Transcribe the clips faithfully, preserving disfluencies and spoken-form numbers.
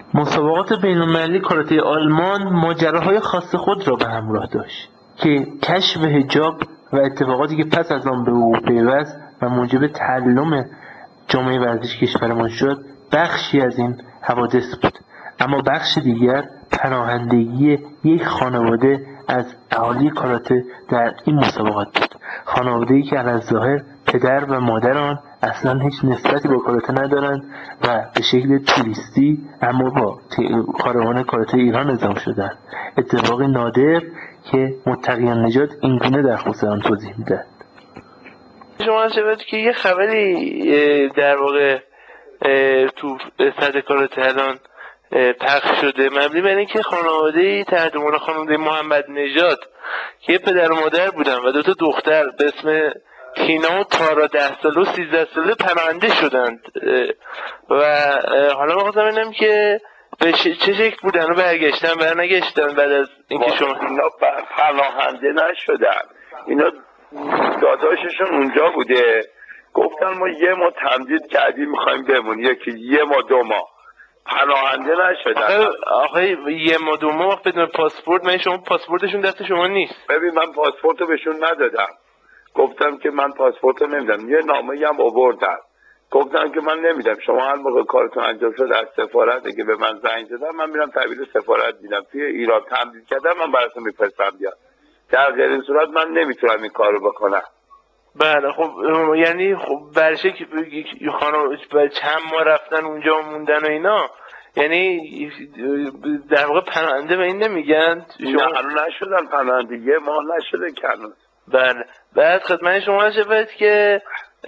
مسابقات بین‌المللی کاراته آلمان ماجراهای خاص خود را به همراه داشت که کشف حجاب و اتفاقاتی که پس از آن به وقوع پیوست و موجب تعلم جامعه ورزش کشورمان شد بخشی از این حوادث بود. اما بخش دیگر پناهندگی یک خانواده از اهالی کاراته در این مسابقات بود. خانواده‌ای که علی‌الظاهر پدر و مادر آن اصلا هیچ نسبتی با کاراته ندارند و به شکل توریستی اما با کاروان کاراته ایران اعزام شدند. اتفاقی نادر که متقیان نژاد اینگونه در خصوص آن توضیح می‌دهد. شما شبید که یه خبری در واقع تو صد کاراته الان پخش شده مبنی بر اینکه خانواده‌ای تحت عنوان خانواده محمد نژاد که یه پدر و مادر بودن و دو تا دختر به اسم تینا و تارا ده ساله و سیزده ساله پناهنده شدند و حالا می‌خواستم ببینم که به چه شکل بودن و برگشتن برنگشتن بعد از اینکه شما اینا پناهنده نشدن. اینا داداششون اونجا بوده، گفتن ما یه ما تمدید کردیم میخوایم بمونیم، یکی یه ما دو ما پناهنده نشدن. آخه یه ما دو ما بدون پاسپورت، من شما پاسپورتشون دست شما نیست. ببین من پاسپورتو بهشون ندادم، گفتم که من پاسپورتو نمیدم. یه نامه‌ای هم آوردن گفتم که من نمیدم، شما هر موقع کارتون انجام شد از سفارت که به من زنگ زدن من میرم تحویل سفارت میدم، توی ایران تمدید کردم من براتون میفرستم بیاد. در غیر این صورت من نمیتونم این کارو بکنم. بله خب یعنی خب برشه که خانم چند ماه رفتن اونجا موندن و اینا، یعنی در واقع پناهنده به این نمیگن؟ شما هنوز نشدن پناهنده، یه ماه نشده که هنوز. بله. بعد خدمت شما شفت که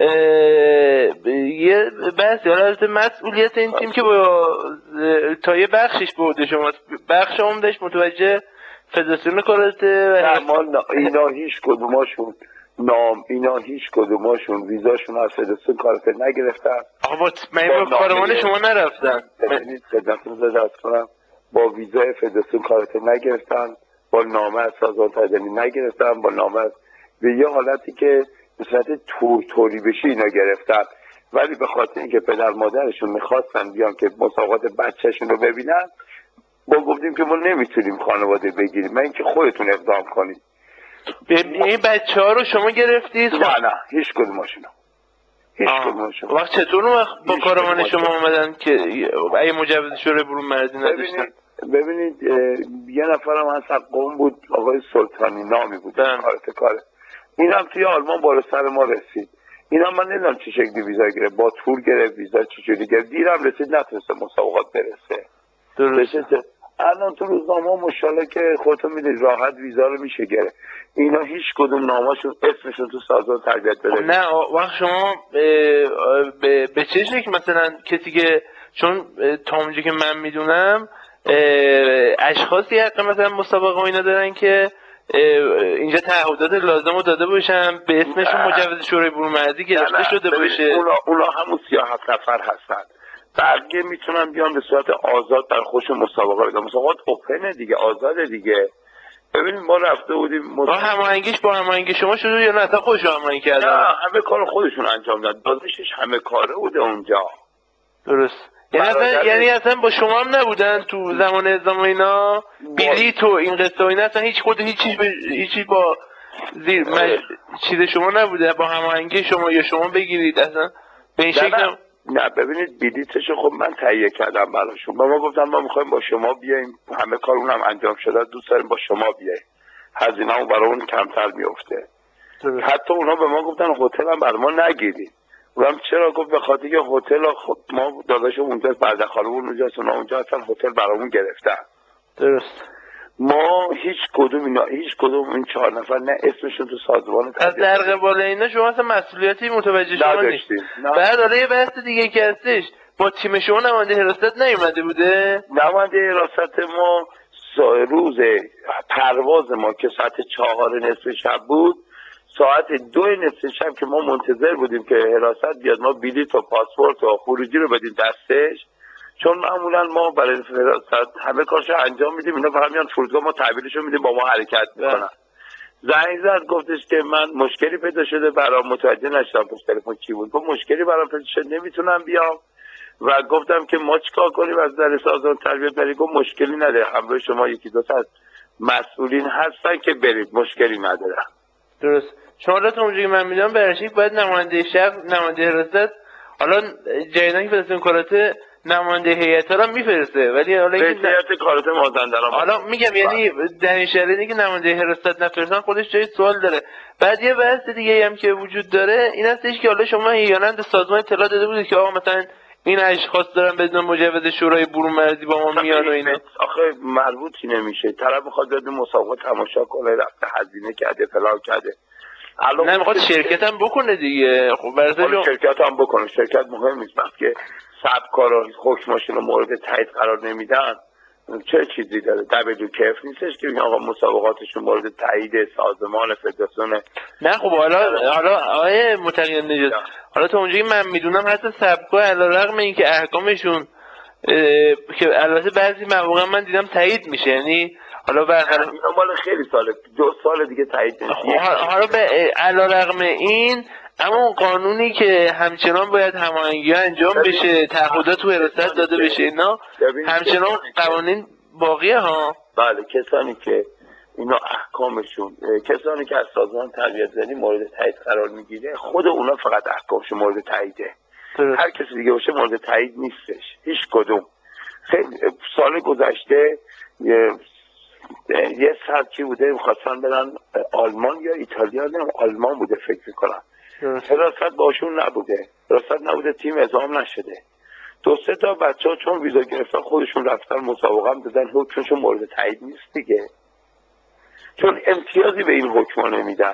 یه بحثی حالا البته مسئولیت این تیم که با تا یه بخشش برده شما بخش عمدش متوجه فدراسیون کاراته و ما اینا هیچ کدوماشون نام اینا هیچ کدوماشون ویزاشون از فدراسیون کاراته نگرفتن. آقا با من با کارمان شما نرفتن. ببینید خدمتتون زده کنم، با ویزای فدراسیون کاراته نگرفتن، با نامه از سازمان تدنی نگرفتن، با نامه از به یه حالتی که به صورت تور توری بشی اینا گرفتن، ولی به خاطر اینکه پدر مادرشون میخواستن بیان که مسابقات بچهشون رو ببینن ما گفتیم که ما نمیتونیم خانواده بگیریم، من اینکه خودتون اقدام کنید. این بچه ها رو شما گرفتید؟ نه نه هیچ کدومشون هیچ کدومشون. وقت چطور اون وقت با کارمان شما آمدن که اگه مجوز شورای برون مردی نداشتن؟ ببینید یه نفرم از قوم بود آقای سلطانی نامی بود کارت کاره، این هم توی آلمان بالا سر ما رسید. این هم من نمیدونم چه شکلی ویزا گرفت، با تور گرفت ویزا چجوری گرفت، دیرم رسید نتونسته مسابقات برسه. درسته. الان تو روزنامه مشالله که خودتون میدید راحت ویزا رو میشه گرفت. اینا هیچ کدوم ناماشون اسمشون تو سازمان تربیت بده. نه وقت شما به, به, به چه شکل مثلا کسی که چون تا اونجا که من میدونم اشخاصی حق مثلا مسابقه و اینا دارن که اینجا تعهدات لازم رو داده باشن به اسمشون مجوز شورای برون مردی گرفته شده باشه. اونا, اونا همون سیاه هفت نفر هستن، بقیه میتونن بیان به صورت آزاد در خوش مسابقه بدن. مسابقات اوپنه دیگه، آزاده دیگه. ببینید ما رفته بودیم با هماهنگیش با هماهنگی شما شده یا نه تا خودش هماهنگی کردن؟ نه همه کار خودشون انجام دادن، داداشش همه کاره بوده اونجا. درست. یعنی اصلا یعنی اصلا با شما هم نبودن تو زمان اعزام اینا بلیط و این قصه و اینا اصلا هیچ خود هیچ چیز هیچی با زیر مش... چیز شما نبوده با هماهنگی شما یا شما بگیرید اصلا به این شکل؟ نه, نه ببینید بلیطش خب من تهیه کردم براشون، ما گفتم ما میخوایم با شما بیایم، همه کار اونم انجام شده، دوست داریم با شما بیایم، هزینه‌مون برامون کمتر میفته. حتی اونا به ما گفتن هتل هم برای ما نگیرید. گفتم چرا؟ گفت به خاطر که هتل خب ما داداشم اونجا بردخالمون اونجاست، اونا اونجا اصلا هتل برامون گرفتن. درست. ما هیچ کدوم اینا هیچ کدوم این چهار نفر نه اسمشون تو سازمان از در قبال اینا شما اصلا مسئولیتی متوجه شما نیست. بعد حالا یه بحث دیگه که هستش با تیم شما نماینده حراست نیومده بوده؟ نماینده حراست ما روز پرواز ما که ساعت چهار نصف شب بود، ساعت دو نصف شب که ما منتظر بودیم که حراست بیاد ما بلیط و پاسپورت و خروجی رو بدیم دستش، چون معمولا ما برای حراست همه کارشو انجام میدیم، اینا فقط میان فرودگاه ما تحویلشو میدیم با ما حرکت میکنن. زنگ زد گفتش که من مشکلی پیدا شده برام، متوجه نشدم پشت تلفن کی بود، گفت مشکلی برام پیدا شده نمیتونم بیام و گفتم که ما چیکار کنیم از در سازمان تربیت برای گفت مشکلی نداره، همراه شما یکی دو تا از مسئولین هستن که برید، مشکلی نداره. درست. شما را تا اونجایی من میدونم برشید باید نماینده شهر، نماینده حراست، حالا جریدانی که فرستون کاراته نماینده هیئت ها رو میفرسته، ولی حالا این هیئت کاراته مازندران حالا میگم یعنی در این شرایطی که نماینده حراست نفرستن خودش جای سوال داره. بعد یه بحث دیگه هم که وجود داره این هستش که حالا شما احیانا به سازمان اطلاع داده بودید که آقا مثلا این اشخاص دارن بدون مجوز شورای برون مرزی با ما میان و اینا؟ آخه مربوطی نمیشه، طرف میخواد بیاد مسابقه تماشا کنه، رفته هزینه کرده فلان کرده، نه میخواد شرکت هم بکنه دیگه. خب برای شرکت هم بکنه، شرکت مهم نیست. وقتی که سبکارا حکم ماشین رو مورد تایید قرار نمیدن چه چیزی داره؟ دبلو کف نیستش که آقا مسابقاتشون مورد تایید سازمان فدراسیون. نه خب حالا حالا آیه متقی نجات، حالا تا اونجایی من میدونم حتی سبکا علیرغم اینکه احکامشون که البته بعضی مواقع من دیدم تایید میشه، یعنی حالا برخلاف اینا مال خیلی ساله، دو سال دیگه تایید نمیشه. حالا به علیرغم این اما اون قانونی که همچنان باید هماهنگی انجام بشه، تعهدات تو حراست داده بشه، اینا همچنان قوانین باقیه ها. بله کسانی که اینا احکامشون، کسانی که از سازمان تربیت زنی مورد تایید قرار میگیره خود اونا فقط احکامشون مورد تاییده. هر کسی دیگه باشه مورد تایید نیستش، هیچ کدوم. خیلی سال گذشته یه, یه سرچی بوده میخواستن برن آلمان یا ایتالیا، نه آلمان بوده فکر میکنم، حراست باشون نبوده، حراست نبوده، تیم اعزام نشده. دو سه تا بچه ها چون ویزا گرفتن خودشون رفتن مسابقه هم دادن، حکمشون مورد تایید نیست دیگه، چون امتیازی به این حکم نمیدن.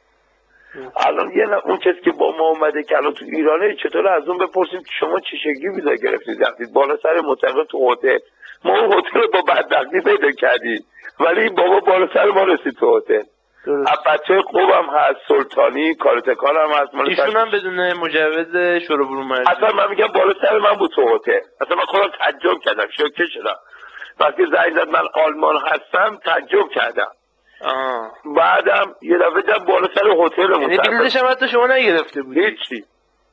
الان یه نه اون کسی که با ما اومده که الان تو ایرانه، چطور از اون بپرسیم که شما چه شکلی ویزا گرفتید رفتید بالا سر متقل تو هتل؟ ما اون هتل رو با بدبختی پیدا کردیم ولی این بابا بالا سر ما رسید تو هتل. بچه خوبم هست، سلطانی کاراتکار هم هست، ایشون هم بدون مجوز شورای برون مرزی. اصلا من میگم بالا سر من بود تو هتل، اصلا من خودم تعجب کردم، شوکه شدم وقتی زنگ زد من آلمان هستم، تعجب کردم. آه. بعدم یه دفعه دیدم بالا سر هتلمون، یعنی بلیطش هم حتی شما نگرفته بود؟ هیچی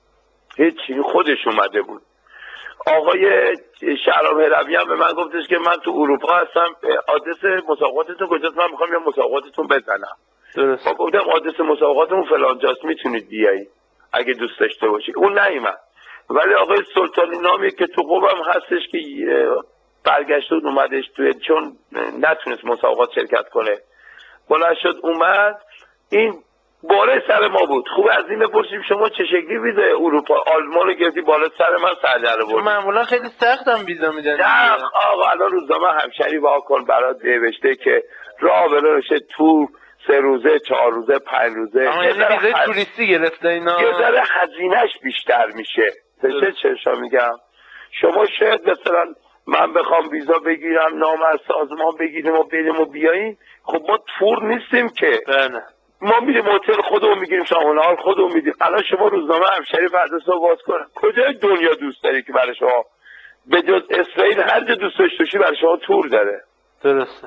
هیچی، خودش اومده بود. آقای شهرام هروی هم به من گفتش که من تو اروپا هستم، آدرس مسابقاتتون کجاست؟ من میخوام یه مسابقاتتون بزنم. درست. ما گفتم آدرس مسابقاتمون فلان جاست، میتونید بیایی اگه دوست داشته باشید. اون نیومد، ولی آقای سلطانی نامی که تو خوبم هستش که برگشت و اومدش توی، چون نتونست مسابقات شرکت کنه بلند شد اومد، این بالا سر ما بود. خوب از این بپرسیم شما چه شکلی ویزا اروپا آلمان رو گرفتی بالا سر من سر در آوردی؟ معمولا خیلی سخت هم ویزا میدن. نه آقا الان روزنامه همشهری واکن برات نوشته که راه بره تو سه روزه چهار روزه پنج روزه. اما یعنی ویزای حد... توریستی گرفته اینا. یه ذره هزینهش بیشتر میشه. چه چرشا میگم شما شاید مثلا من بخوام ویزا بگیرم نام از سازمان بگیریم و بریم و بیاییم، خب ما تور نیستیم که. بله. ما میریم هتل خودمون میگیریم، شامونال خودمون میدیم. الان شما روزنامه همشهری فردا صبح باز کن، کجای دنیا دوست داری که برای شما به جز اسرائیل هر جا دوست داشتی برای شما تور داره؟ درسته.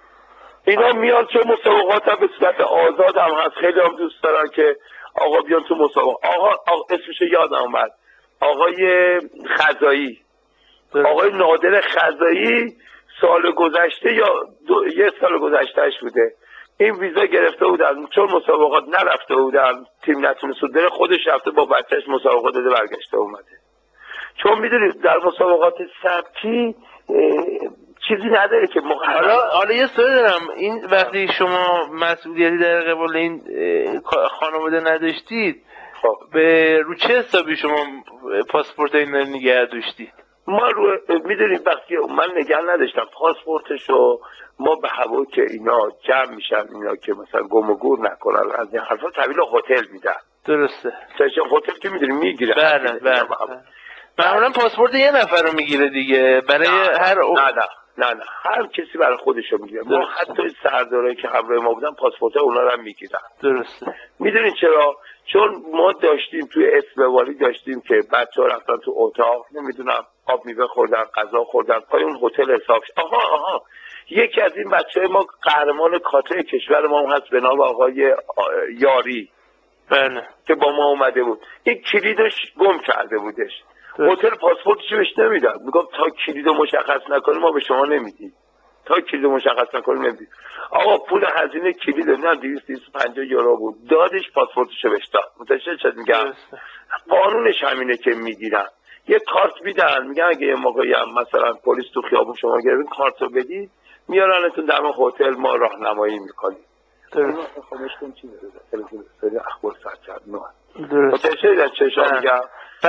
اینا میان چه مسابقات هم به صورت آزاد هم هست، خیلی هم دوست دارن که آقا بیان تو مسابقه. آقا, آقا اسمش یادم اومد، آقای خزایی، آقای نادر خزایی سال گذشته یا دو... یه سال گذشتهش بوده، این ویزا گرفته بودن چون مسابقات نرفته بودن، تیم نتونست بره، خودش رفته با بچهش مسابقات داده برگشته اومده. چون میدونید در مسابقات سبکی چیزی نداره که حالا حالا یه سوال دارم، این وقتی شما مسئولیتی در قبال این خانواده نداشتید، خب به رو چه حسابی شما پاسپورت این رو نگه داشتید؟ ما رو میدونید وقتی من نگه نداشتم پاسپورتشو، ما به هوا که اینا جمع میشن، اینا که مثلا گم و گور نکنن از این حرفا تحویل هتل میدن. درسته. سرچه هتل که میدونی میگیره. بله بله. معمولا پاسپورت یه نفر رو میگیره دیگه برای نه هر او... نه نه نه نه هر کسی برای خودش رو میگیره. ما حتی سردارایی که همراه ما بودن پاسپورت اونا رو هم میگیرن. درسته. میدونین چرا؟ چون ما داشتیم توی اسموالی داشتیم که بچه‌ها رفتن تو اتاق، نمیدونم آب میوه خوردن، غذا خوردن، پای اون هتل حساب شد. آها آها یکی از این بچه‌های ما قهرمان کاتر کشور ما هم هست به نام آقای یاری. بله. که با ما اومده بود، این کلیدش گم کرده بودش. هتل پاسپورتش بهش نمیدن، میگم تا کلیدو مشخص نکنیم ما به شما نمیدیم، تا کلیدو مشخص نکنیم نمیدیم. آقا پول هزینه کلید نه دویست دویست و پنجاه یورو بود، دادش پاسپورتشو بهش داد. متوجه شد میگم قانونش همینه که میگیرن یه کارت میدن، میگن اگه یه موقعی هم مثلا پلیس تو خیابون شما گرفتین کارتو بدید میارنتون در هتل، ما راهنمایی میکنیم. درست. خودش کن چی میده؟ تلویزیون سری اخبار ساعت نه. درست. متوجه چه شما میگم؟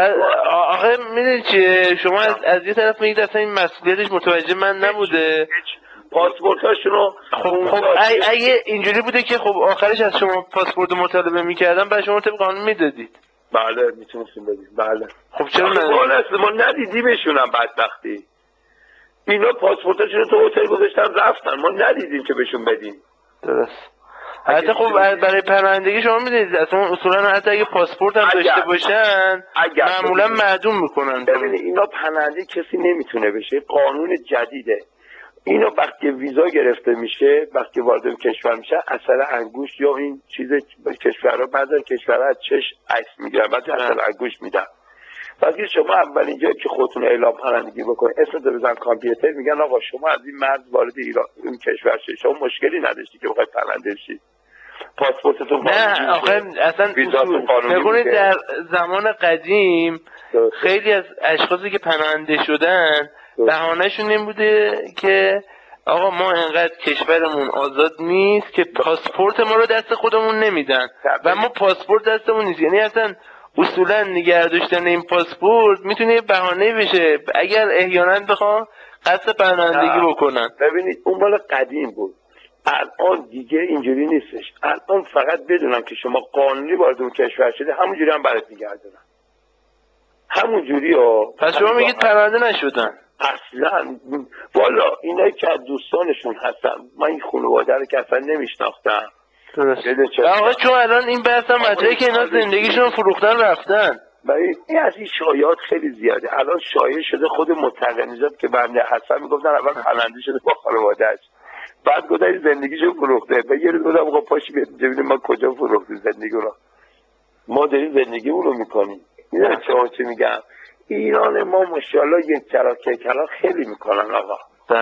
آخه میدونی چیه شما از, از یه طرف میگید اصلا این مسئولیتش متوجه من نبوده. پاسپورتاشونو خب خب اگه اینجوری بوده که خب آخرش از شما پاسپورت مطالبه میکردن بعد شما طبق قانون میدادید. بله میتونستیم بدیم. بله. خب چرا نه؟ ما ندیدیمشونم بدبختی. اینا پاسپورتاشونو تو هتل گذاشتن رفتن، ما ندیدیم که بهشون بدیم. درست. حتی خب برای پناهندگی شما میدونید اصلا اصولا حتی اگه پاسپورت هم داشته باشن معمولا معدوم میکنن. ببینید اینا پناهنده کسی نمیتونه بشه، قانون جدیده. اینا وقتی ویزا گرفته میشه، وقتی وارد کشور میشه، اثر انگوش یا این چیز کشورها بعد از کشورها از چش عکس میگیرن، بعد اثر انگوش میدن. وقتی شما اولین جایی که خودتون اعلام پناهندگی بکنید اسمت رو بزن کامپیوتر، میگن آقا شما از این مرز وارد ایران این کشور شید، شما مشکلی نداشتی که بخواید پناهنده شید، پاسپورتتون نه آخه اصلا ببینید در زمان قدیم خیلی از اشخاصی که پناهنده شدن بهانه‌شون این بوده که آقا ما انقدر کشورمون آزاد نیست که پاسپورت ما رو دست خودمون نمیدن و ما پاسپورت دستمون نیست. یعنی اصلا اصولا نگه داشتن این پاسپورت میتونه بهانه بشه اگر احیانا بخوان قصد پناهندگی بکنن. ببینید اون مال قدیم بود، الان دیگه اینجوری نیستش. الان فقط بدونم که شما قانونی وارد اون کشور شده همونجوری هم برات میگردونن، همونجوری ها. پس شما میگید پناهنده نشدن؟ اصلا والا اینایی که از دوستانشون هستن، من این خانواده رو که اصلا نمیشناختم. درست. آقا چون الان این بحث هم مطرحه که اینا زندگیشون فروختن رفتن. این از این شایعات خیلی زیاده. الان شایعه شده خود متقی که بنده هستن میگفتن اول پناهنده شده با خانواده‌اش، بعد گفتن زندگیشو فروخته. بگیرید گفتم آقا پاشی ببینیم ما کجا فروختیم زندگی رو، ما داریم زندگی رو میکنیم. میدونی چه چی میگم؟ ایران ما ماشاءالله یک کلاکه کلا خیلی میکنن آقا.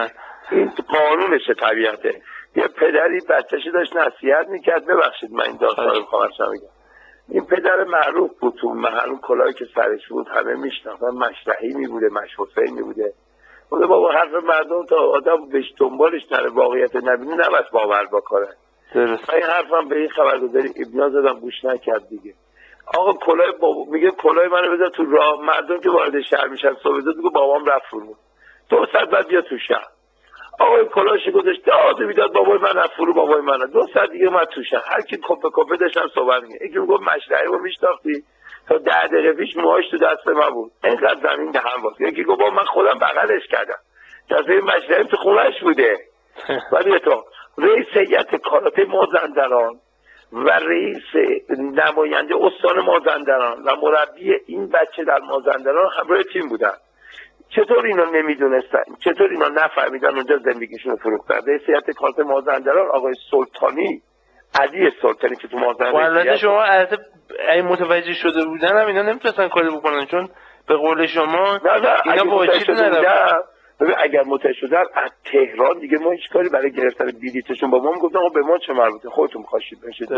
این قانونشه طبیعته. یه پدری بچه‌شو داشت نصیحت میکرد، ببخشید من این داستان رو خواهرشم میگم. این پدر معروف بود تو محل، اون کلاهی که سرش بود همه میشناختن، مشرحی میبوده، مشحسین میبوده. بوده بابا حرف مردم تا آدم بهش دنبالش نره واقعیت نبینه نباید باور بکنه. درست. این حرفم به این خبرگزاری ابنا زدم گوش نکرد دیگه. آقا کلاه بابا میگه کلاه منو بذار تو راه، مردم که وارد شهر میشن صبح زود میگه بابام رفت فرو، دو ساعت بعد بیا تو شهر. آقا کلاهش گذاشت داد میداد بابای من رفت فرو، بابای من دو ساعت دیگه من تو شهر. هر کی کپه کپه داشتن صحبت میگه. یکی میگه مشرعی رو میشناختی؟ تا ده دقیقه پیش موهاش تو دست من بود، اینقدر زمین دهن واسه. یکی گفت بابا من خودم بغلش کردم، دفعه مشرعی تو خونش بوده. ولی تو رئیس هیئت کاراته مازندران و رئیس نماینده استان مازندران و مربی این بچه در مازندران همراه تیم بودن. چطور اینا نمیدونستن؟ چطور اینا نفهمیدن اونجا زندگیشون رو فروختن؟ رئیس هیئت کاراته مازندران آقای سلطانی، علی سلطانی که تو مازندران. البته شما البته این متوجه شده بودن هم اینا نمیتونستن کاری بکنن، چون به قول شما نه نه اینا با چیز نرفتن. ببین اگر متوجه شدن از تهران دیگه ما هیچ کاری برای گرفتن بلیطشون با ما میگفتن آقا به ما چه مربوطه، خودتون خواستید بشید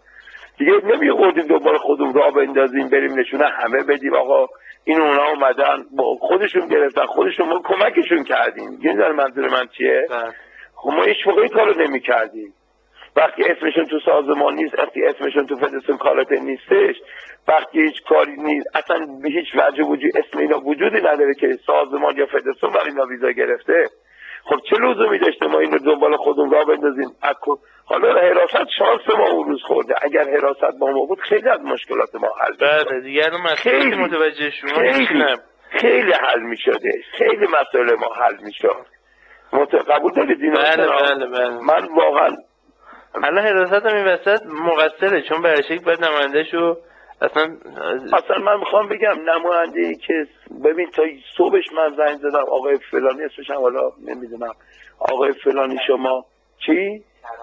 دیگه. نمی‌آوردیم دوباره خودمون راه بندازیم بریم نشونه همه بدیم آقا این اونا اومدن خودشون گرفتن، خودشون ما کمکشون کردیم. میدونید منظور من چیه؟ خب ما هیچ موقعی کارو نمی‌کردیم. وقتی اسمشون تو سازمان نیست، وقتی اسمشون تو فدراسیون کاراته نیستش، وقتی هیچ کاری نیست، اصلا به هیچ وجه وجود اسم اینا وجودی نداره که سازمان یا فدراسیون برای اینا ویزا گرفته. خب چه لزومی داشته ما اینو دنبال خودمون راه بندازیم؟ حالا حراست شانس ما اون روز خورده، اگر حراست با ما بود خیلی از مشکلات ما حل می‌شد. بله دیگه الان خیلی متوجه شما خیلی, خیلی حل می‌شده، خیلی مسئله ما حل می‌شد. قبول دارید اینا؟ بله بله بله. من واقعا الان حراست هم این وسط مقصره، چون به هر شکل باید نماینده‌شو اصلا اصلا من میخوام بگم نماینده‌ای که ببین تا صبحش من زنگ زدم آقای فلانی اسمش هم حالا نمیدونم آقای فلانی شما چی؟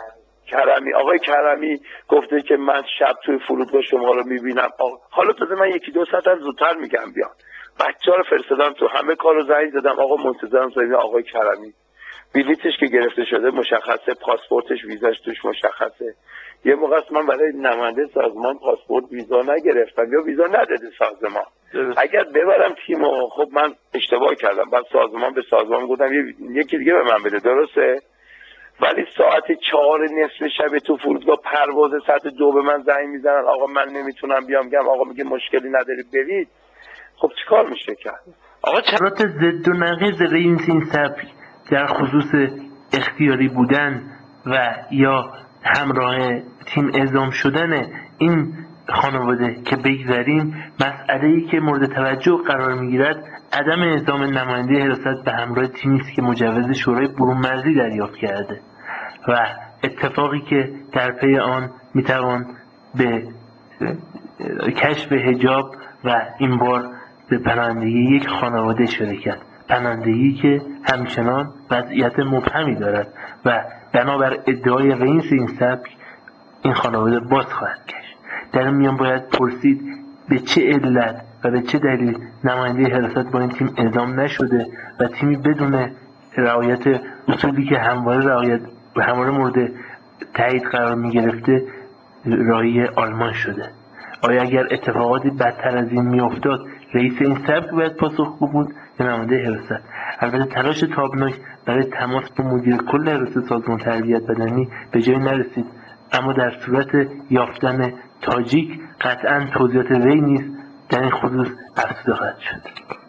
کرمی. آقای کرمی گفته که من شب توی فرودگاه شما رو میبینم. حالا تازه من یکی دو ساعت زودتر میگم بیان. بچه‌ها رو فرستادم تو همه کارو زنگ زدم آقا منتظرم زنگ آقای کرمی بلیتش که گرفته شده مشخصه پاسپورتش ویزاش توش مشخصه یه موقع من برای نماینده سازمان پاسپورت ویزا نگرفتم یا ویزا نداده سازمان اگر ببرم تیمو خب من اشتباه کردم بعد سازمان به سازمان گفتم یکی دیگه به من بده درسته ولی ساعت چهار نصف شب تو فرودگاه پرواز ساعت دو به من زنگ میزنن آقا من نمیتونم بیام گم آقا میگه مشکلی نداری برید خب چیکار میشه کرد آقا چرات ضد و نقیض رئیس این سبک در خصوص اختیاری بودن و یا همراه تیم اعزام شدن این خانواده که بگذاریم مسئله‌ای که مورد توجه قرار میگیرد عدم اعزام نماینده حراست به همراه تیمی است که مجوز شورای برون‌مرزی دریافت کرده و اتفاقی که در پی آن میتوان به کشف حجاب و این بار به پناهندگی یک خانواده اشاره کرد پناهندگی که همچنان وضعیت مبهمی دارد و بنابر ادعای رئیس این سبک این خانواده باز خواهد گشت در میان باید پرسید به چه علت و به چه دلیل نماینده حراست با این تیم اعزام نشده و تیمی بدون رعایت اصولی که همواره رعایت و همواره مورد تایید قرار می گرفته راهی آلمان شده آیا اگر اتفاقاتی بدتر از این می افتاد رئیس این سبک باید پاسخگو بود یا نماینده حراست البته تلاش تابناک برای تماس با مدیر کل حراست سازمان تربیت بدنی به جای نرسید اما در صورت یافتن تاجیک قطعاً توضیحات وی نیز در این خصوص افزوده خواهد شد